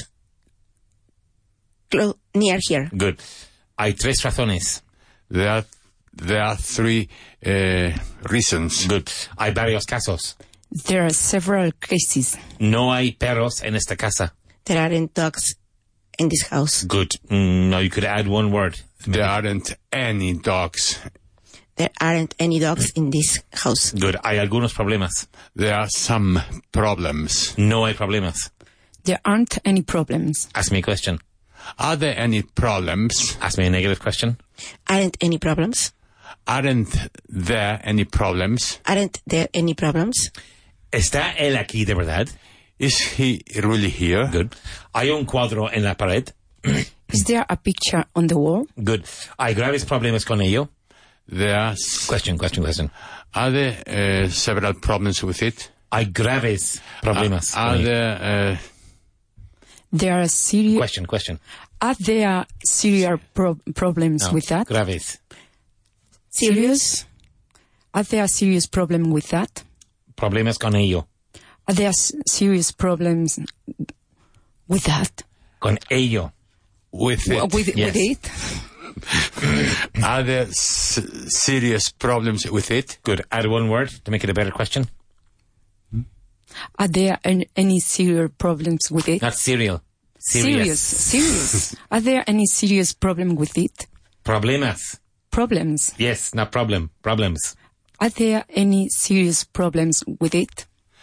clo- near here.
Good. Hay tres razones.
There are, there are three uh, reasons.
Good. Hay varios casos.
There are several cases.
No hay perros en esta casa.
There aren't dogs in this house.
Good. Mm, now you could add one word.
There aren't any dogs.
There aren't any dogs in this house.
Good. Hay algunos problemas.
There are some problems.
No hay problemas.
There aren't any problems.
Ask me a question.
Are there any problems?
Ask me a negative question.
Aren't any problems?
Aren't there any problems?
Aren't there any problems?
¿Está él aquí de verdad?
Is he really here?
Good. ¿Hay un cuadro en la pared?
Is there a picture on the wall?
Good. ¿Hay graves problemas con ello?
There are, s-
Question, question, question.
are there uh, several problems with it?
¿Hay graves problemas
Are,
con ello?
there uh,
There are serious.
Question, question.
Are there serious pro- problems
No.
with that?
Graves.
Serious? Are there serious problems with that?
Problemas con ello.
Are there s- serious problems with that?
Con ello.
with it?
W- With,
Yes.
with it?
Are there s- serious problems with it?
Good. Add one word to make it a better question.
Are there an, any serious problems with it?
Not cereal.
Serious. Serious. Are there any serious problem with it?
Problemas.
Problems.
Yes, not problem. Problems.
Are there any serious problems with it?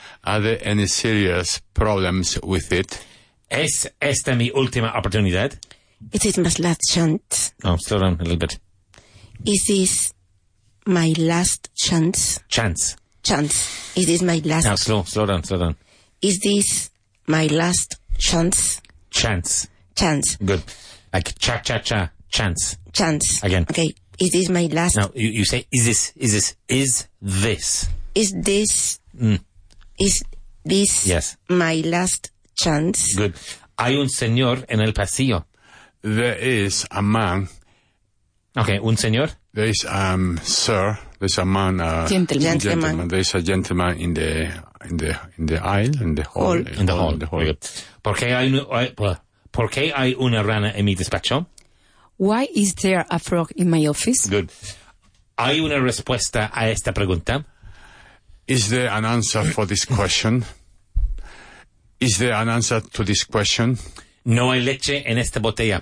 Are there any serious problems with it?
¿Es esta mi última oportunidad?
Is it my last chance?
No, slow down a little bit.
Is this my last chance?
Chance.
Chance. Is this my last...
Now, slow, slow down, slow down.
Is this my last chance?
Chance.
Chance.
Good. Like cha-cha-cha, chance.
Chance.
Again.
Okay. Is this my last...
Now, you, you say, is this, is this, is this.
Is this...
Mm.
Is this
Yes.
my last chance?
Good. Hay un señor en el pasillo.
There is a man.
Okay, un señor.
There is, um, sir. There's a man. Uh,
Gentleman.
gentleman. There is a gentleman in the in the in the aisle in the hall.
Hall.
In the hall.
In the hall.
Very good. ¿Por qué hay, un- hay- ¿Por qué hay una rana en mi despacho?
Why is there a frog in my office?
Good. ¿Hay una respuesta a esta pregunta?
Is there an answer for this question? Is there an answer to this question?
No hay leche en esta botella.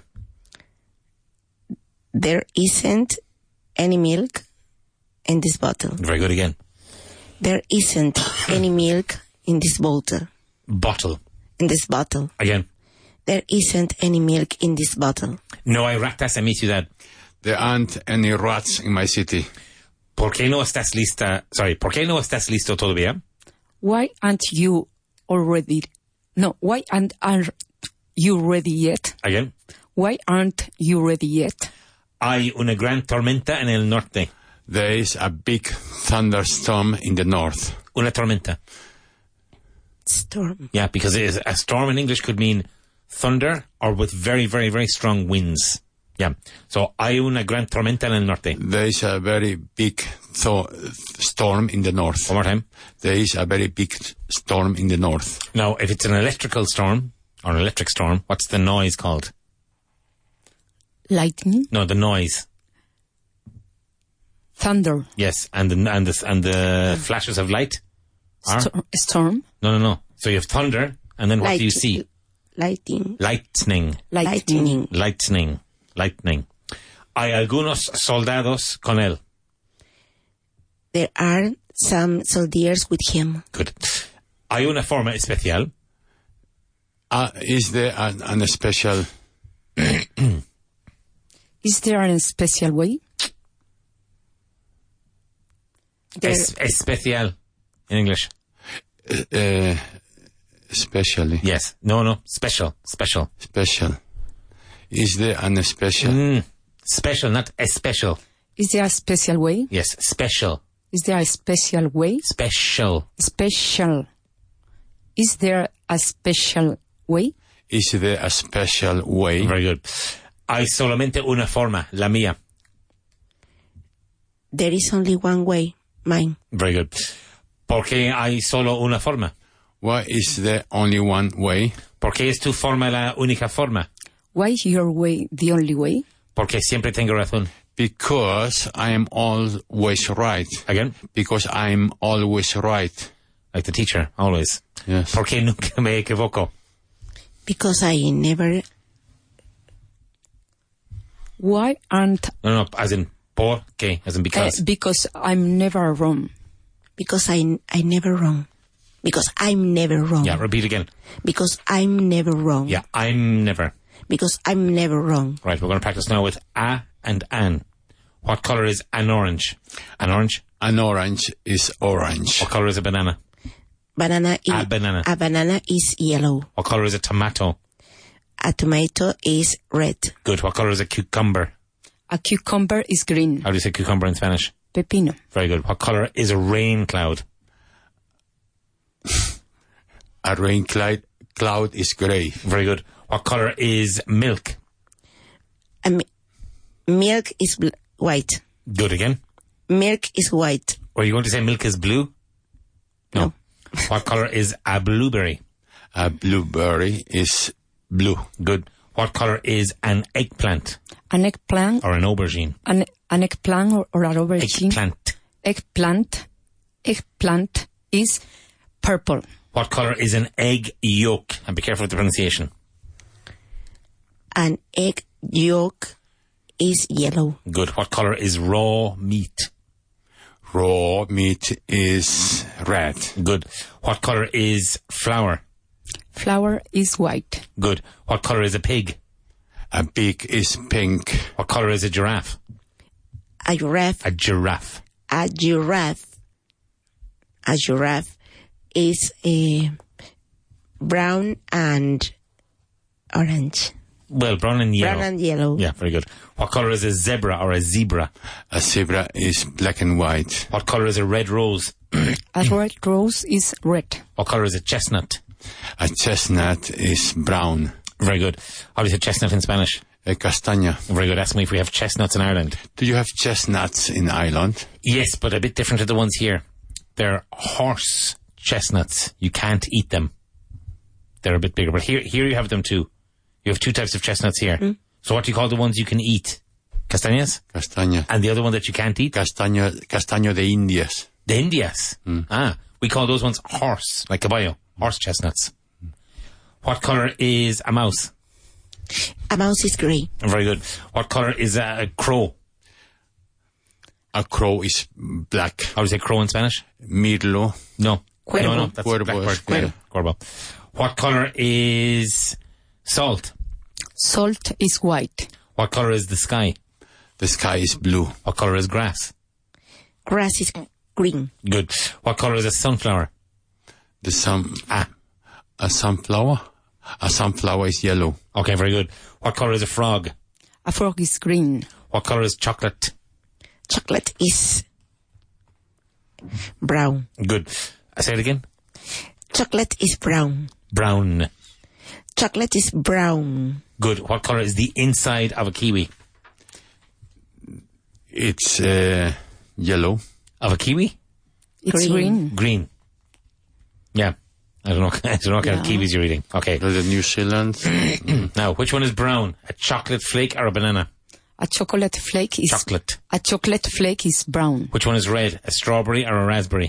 There isn't any milk in this bottle.
Very good again.
There isn't any milk in this bottle.
Bottle.
In this bottle.
Again.
There isn't any milk in this bottle.
No hay ratas en mi ciudad.
There aren't any rats in my city.
¿Por qué no estás lista? Sorry, ¿por qué no estás listo todavía?
Why aren't you already... No, why aren't, aren't you ready yet?
Again.
Why aren't you ready yet?
Hay una gran tormenta en el norte.
There is a big thunderstorm in the north.
Una tormenta.
Storm.
Yeah, because it is, a storm in English could mean thunder or with very, very, very strong winds. Yeah. So, hay una gran tormenta en el norte.
There is a very big th- storm in the north.
One more time.
There is a very big storm in the north.
Now, if it's an electrical storm, or an electric storm, what's the noise called?
Lightning?
No, the noise.
Thunder?
Yes, and the, and the, and the flashes of light are?
Sto- storm?
No, no, no. So you have thunder, and then what
Light-
do you see?
Lightning.
Lightning.
Lightning.
Lightning. Lightning. Hay algunos soldados con él.
There are some soldiers with him.
Good. Hay una forma especial.
Uh, is there an, an special...
Is there a special way?
There,
Es, especial. In English.
Uh, especially.
Yes. No, no. Special. Special.
Special. Is there an special?
Mm. Special, not especial.
Is there a special way?
Yes. Special.
Is there a special way?
Special.
Special. Is there a special way?
Is there a special way?
Very good. Hay solamente una forma, la mía.
there is only one way, mine.
Very good. ¿Por qué hay solo una forma?
Why is there only one way?
¿Por qué es tu forma la única forma?
Why is your way the only way?
Porque siempre tengo razón.
Because I am always right.
Again?
Because I'm always right.
Like the teacher, always.
Yes.
¿Por qué nunca me equivoco?
Because I never...
Why aren't...
No, no, as in por qué, as in because.
Uh, because I'm never wrong.
Because I, I never wrong. Because I'm never wrong.
Yeah, repeat again.
Because I'm never wrong.
Yeah, I'm never.
Because I'm never wrong.
Right, we're going to practice now with a and an. What color is an orange? An orange?
An orange is orange.
What color is a banana?
Banana is...
A banana.
A banana is yellow.
What color is a tomato?
A tomato is red.
Good. What color is a cucumber?
A cucumber is green.
How do you say cucumber in Spanish?
Pepino.
Very good. What color is a rain cloud?
A rain cloud, cloud is grey.
Very good. What color is milk?
A mi- milk is bl- white.
Good again.
Milk is white.
Were you going to say milk is blue?
No.
What color is a blueberry?
A blueberry is blue.
Good. What color is an eggplant?
An eggplant.
Or an aubergine?
An, an eggplant or, or an aubergine.
Eggplant.
Eggplant. Eggplant is purple.
What color is an egg yolk? And be careful with the pronunciation.
An egg yolk is yellow.
Good. What color is raw meat?
Raw meat is red.
Good. What colour is flour?
Flour is white.
Good. What colour is a pig?
A pig is pink.
What colour is a giraffe?
A giraffe.
A giraffe.
A giraffe. A giraffe is uh, brown and orange.
Well, brown and yellow.
Brown and yellow.
Yeah, very good. What colour is a zebra or a zebra?
A zebra is black and white.
What colour is a red rose?
A red rose is red.
What colour is a chestnut?
A chestnut is brown.
Very good. How do you say chestnut in Spanish?
A castaña.
Very good. Ask me if we have chestnuts in Ireland.
Do you have chestnuts in Ireland?
Yes, but a bit different to the ones here. They're horse chestnuts. You can't eat them. They're a bit bigger. But here here you have them too. You have two types of chestnuts here. Mm. So what do you call the ones you can eat? Castañas?
Castaña.
And the other one that you can't eat?
Castaño, castaño de Indias.
De Indias? Mm. Ah, we call those ones horse, like caballo. Horse chestnuts. Mm. What colour is a mouse?
A mouse is grey.
Very good. What colour is a crow?
A crow is black.
How do you say crow in Spanish?
Mirlo.
No.
Cuervo.
No, no, that's
Cuervo.
blackbird.
Cuervo.
Cuervo. What colour is salt?
Salt is white.
What colour is the sky?
The sky is blue.
What colour is grass?
Grass is green.
Good. What colour is a sunflower?
The sun...
Ah.
A sunflower? A sunflower is yellow.
Okay, very good. What colour is a frog?
A frog is green.
What colour is chocolate?
Chocolate is brown.
Good. I say it again.
Chocolate is brown.
Brown.
Chocolate is brown.
Good. What colour is the inside of a kiwi?
It's uh, yellow.
Of a kiwi?
It's green. Green.
Green. Yeah. I don't know. I don't know what kind of
Yeah.
kiwis you're eating. Okay.
The New Zealand.
Now, which one is brown? A chocolate flake or a banana?
A chocolate flake is
Chocolate.
A chocolate flake is brown.
Which one is red? A strawberry or a raspberry?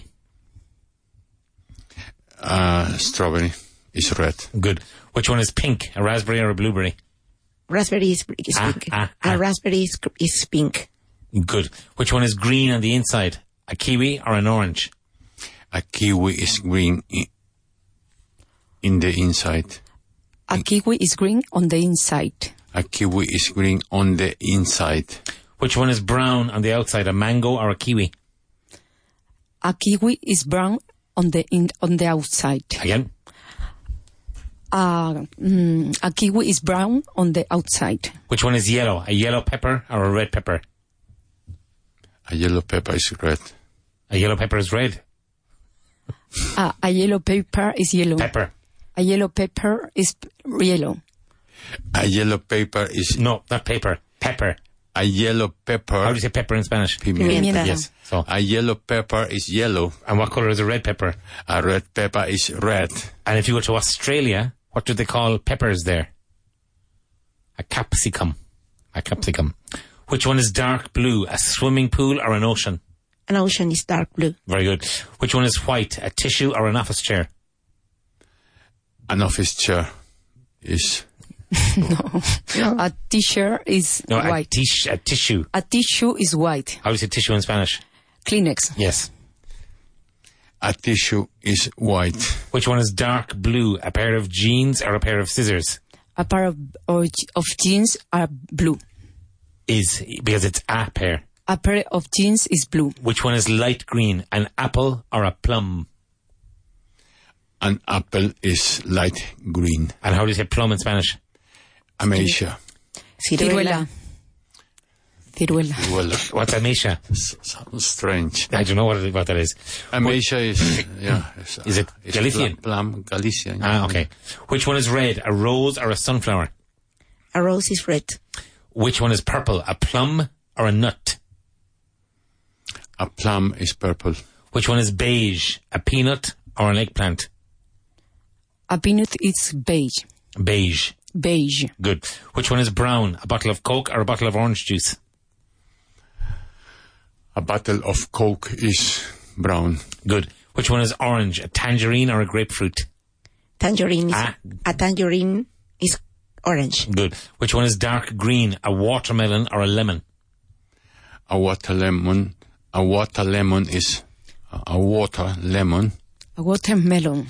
Uh, strawberry is red.
Good. Which one is pink? A raspberry or a blueberry?
Raspberry is, is
Ah,
pink.
ah,
A
ah.
raspberry is, is pink.
Good. Which one is green on the inside? A kiwi or an orange?
A kiwi is green in, in the inside.
A kiwi is green on the inside.
A kiwi is green on the inside.
Which one is brown on the outside? A mango or a kiwi?
A kiwi is brown on the in, on the outside.
Again?
Uh, mm, a kiwi is brown on the outside.
Which one is yellow? A yellow pepper or a red pepper?
A yellow pepper is red.
A yellow pepper is red.
Uh, a yellow pepper is yellow.
Pepper.
A yellow pepper is p- yellow.
A yellow pepper is...
No, not paper. Pepper.
A yellow pepper...
How do you say pepper in Spanish?
Pimienta.
Pimienta.
Yes. So,
A yellow pepper is yellow.
and what colour is a red pepper?
A red pepper is red.
And if you go to Australia, what do they call peppers there? A capsicum. A capsicum. Which one is dark blue? A swimming pool or an ocean?
An ocean is dark blue.
Very good. Which one is white? A tissue or an office chair?
An office chair is...
A t-shirt is
No, a,
white.
tish, a tissue.
A tissue is white.
How do you say tissue in Spanish?
Kleenex.
Yes.
A tissue is white.
Which one is dark blue? A pair of jeans or a pair of scissors?
A pair of, of, of jeans are blue.
Is, because it's a pair.
A pair of jeans is blue.
Which one is light green? An apple or a plum?
An apple is light green.
And how do you say plum in Spanish?
Amnesia.
Ciruela. Ciruela.
Well,
What's amnesia?
sounds strange.
I don't know what, it, what that is.
Amnesia is... Yeah. It's,
Is it
it's
Galician?
Plum, plum Galician.
Ah, okay. Which one is red? A rose or a sunflower?
A rose is red.
Which one is purple? A plum or a nut?
A plum is purple.
Which one is beige? A peanut or an eggplant?
A peanut is beige.
Beige.
Beige.
Good. Which one is brown? A bottle of Coke or a bottle of orange juice?
A bottle of Coke is brown.
Good. Which one is orange? A tangerine or a grapefruit?
Tangerine is...
Ah.
A tangerine is orange.
Good. Which one is dark green? A watermelon or a lemon?
A water lemon. A water lemon is... A water, lemon.
A watermelon.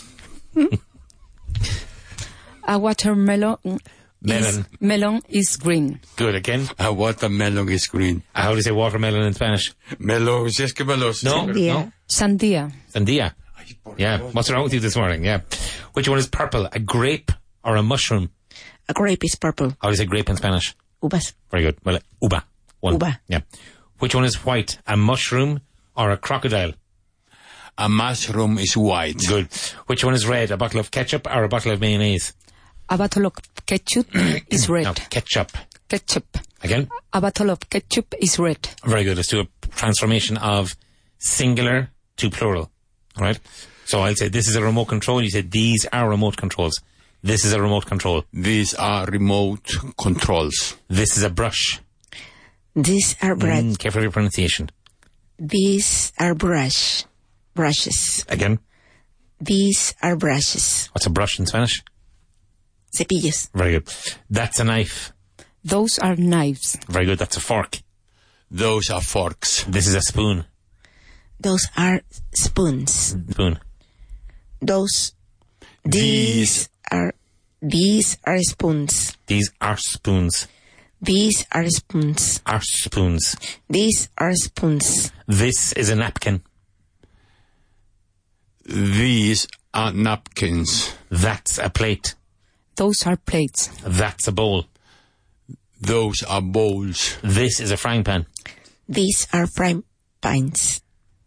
A watermelon.
Melon.
Is, melon is green.
Good, again.
A watermelon is green.
Uh, how do you say watermelon in Spanish?
Melo, si es que me lo sé.
No, no.
Sandia.
Sandia. Yeah. What's wrong with you this morning? Yeah. Which one is purple? A grape or a mushroom?
A grape is purple.
How do you say grape in Spanish?
Uvas.
Very good. Well, uva. One.
Uva.
Yeah. Which one is white? A mushroom or a crocodile?
A mushroom is white.
Good. Which one is red? A bottle of ketchup or a bottle of mayonnaise?
A bottle of ketchup is red.
No, ketchup.
Ketchup.
Again?
A bottle of ketchup is red.
Very good. Let's do a transformation of singular to plural. All right? So I'll say this is a remote control. You say these are remote controls. This is a remote control.
These are remote controls.
This is a brush.
These are brush.
Mm, careful your pronunciation.
These are brush. Brushes.
Again?
These are brushes.
What's a brush in Spanish?
Cepillos.
Very good. That's a knife.
Those are knives.
Very good. That's a fork.
Those are forks.
This is a spoon.
Those are spoons.
Spoon.
Those. These are. These are spoons.
These are spoons.
These are spoons.
Are spoons.
These are spoons.
This is a napkin.
These are napkins.
That's a plate.
Those are plates.
That's a bowl.
Those are bowls.
This is a frying pan.
These are frying pans.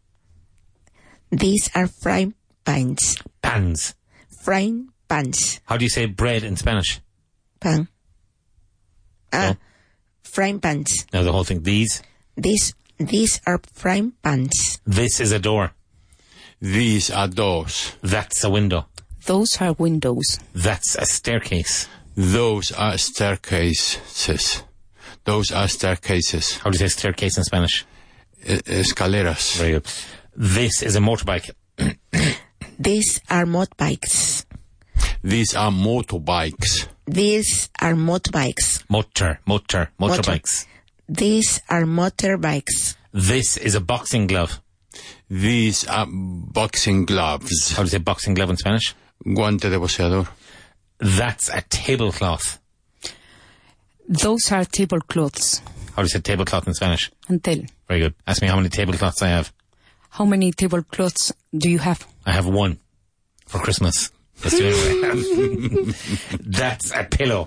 These are frying pans.
Pans.
Frying pans.
How do you say bread in Spanish?
Pan. Ah,
No.
frying pans.
No, the whole thing. These.
These, these are frying pans.
This is a door.
These are doors.
That's a window.
Those are windows.
That's a staircase.
Those are staircases. Those are staircases.
How do you say staircase in Spanish?
E- escaleras.
Very good. This is a motorbike.
These are motorbikes.
These are motorbikes.
These are motorbikes.
Motor, motor,
Motor.
motorbikes.
These are motorbikes.
This is a boxing glove.
These are boxing gloves.
How do you say boxing glove in Spanish?
Guante de boxeador.
That's a tablecloth.
Those are tablecloths.
How do you say tablecloth in Spanish?
Antel.
Very good. Ask me how many tablecloths I have.
How many tablecloths do you have?
I have one for Christmas. Let's do it. That's a pillow.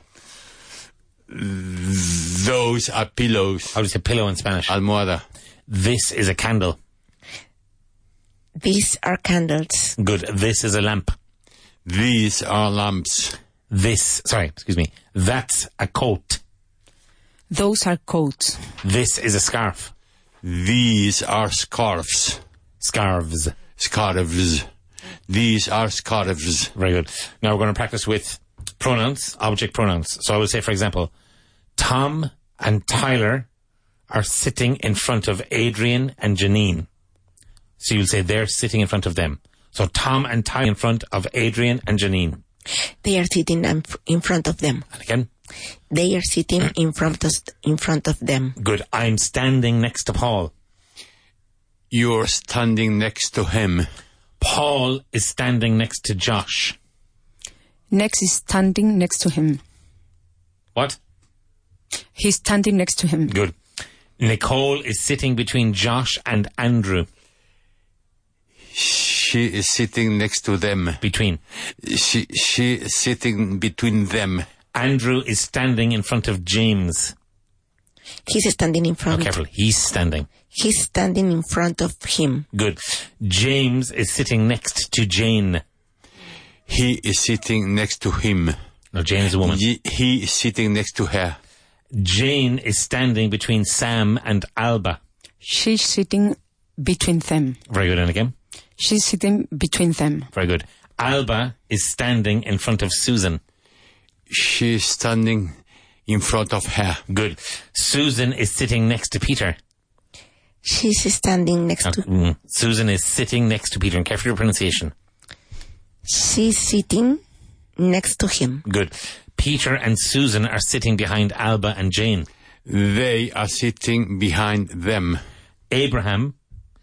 Those are pillows.
How do you say pillow in Spanish?
Almohada.
This is a candle.
These are candles.
Good. This is a lamp.
These are lamps.
This, sorry, excuse me. That's a coat.
Those are coats.
This is a scarf.
These are scarves.
Scarves.
Scarves. These are scarves.
Very good. Now we're going to practice with pronouns, object pronouns. So I will say, for example, Tom and Tyler are sitting in front of Adrian and Janine. So you'll say they're sitting in front of them. So Tom and Tyler in front of Adrian and Janine.
They are sitting in in front of them.
And again?
They are sitting in front of, in front of them.
Good. I'm standing next to Paul.
You're standing next to him.
Paul is standing next to Josh.
Next is standing next to him.
What?
He's standing next to him.
Good. Nicole is sitting between Josh and Andrew.
She is sitting next to them.
Between.
She she is sitting between them.
Andrew is standing in front of James.
He's standing in front.
Oh, careful. He's standing.
He's standing in front of him.
Good. James is sitting next to Jane.
He is sitting next to him.
No, Jane is a woman.
Ye- he is sitting next to her.
Jane is standing between Sam and Alba.
She's sitting between them.
Very good. And again?
She's sitting between them.
Very good. Alba is standing in front of Susan.
She is standing in front of her.
Good. Susan is sitting next to Peter.
She's standing next
Oh,
to...
mm. Susan is sitting next to Peter. And careful your pronunciation.
She's sitting next to him.
Good. Peter and Susan are sitting behind Alba and Jane.
They are sitting behind them.
Abraham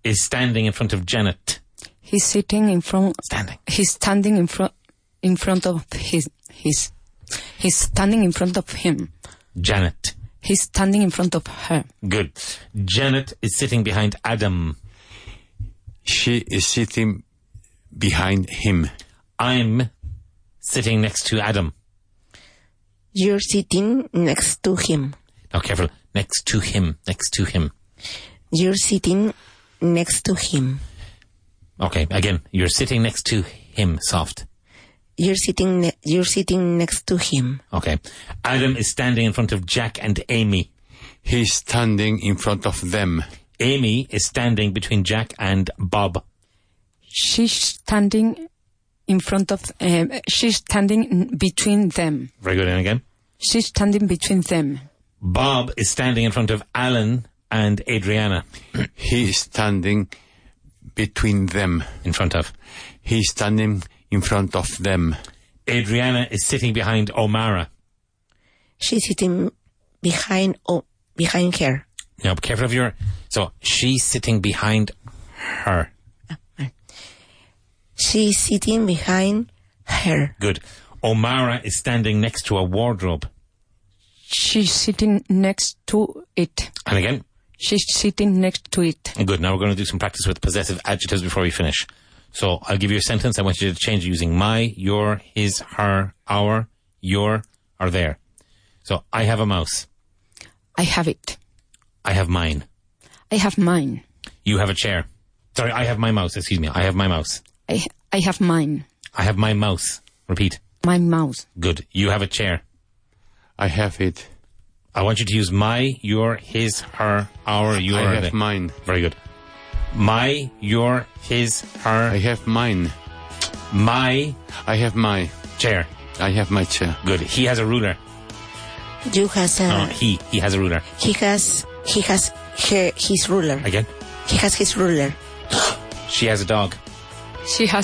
is standing in front of Janet.
He's sitting in front.
Standing.
He's standing in front. In front of his. His. He's standing in front of him.
Janet.
He's standing in front of her.
Good. Janet is sitting behind Adam.
She is sitting behind him.
I'm sitting next to Adam.
You're sitting next to him.
Now, careful. Next to him. Next to him.
You're sitting next to him.
Okay, again. You're sitting next to him. Soft.
You're sitting. Ne- you're sitting next to him.
Okay. Adam is standing in front of Jack and Amy.
He's standing in front of them.
Amy is standing between Jack and Bob.
She's standing in front of. Um, she's standing between them.
Very good. And again.
She's standing between them.
Bob is standing in front of Alan and Adriana.
He is standing between them.
In front of.
He's standing in front of them.
Adriana is sitting behind Omara.
She's sitting behind. Oh, behind her.
Now, be careful of your... So, she's sitting behind her.
She's sitting behind her.
Good. Omara is standing next to a wardrobe.
She's sitting next to it.
And again?
She's sitting next to it.
Good. Now we're going to do some practice with possessive adjectives before we finish. So, I'll give you a sentence. I want you to change it using my, your, his, her, our, your, or their. So, I have a mouse.
I have it.
I have mine.
I have mine.
You have a chair. Sorry, I have my mouse. Excuse me. I have my mouse.
I I have mine.
I have my mouse. Repeat.
My mouse.
Good. You have a chair.
I have it.
I want you to use my, your, his, her, our, your.
I have
the.
mine.
Very good. My, your, his, her.
I have mine.
My.
I have my
chair.
I have my chair.
Good. He has a ruler.
You has a.
No, he. He has a ruler.
He has. He has her, his ruler.
Again.
He has his ruler.
She has a dog.
She has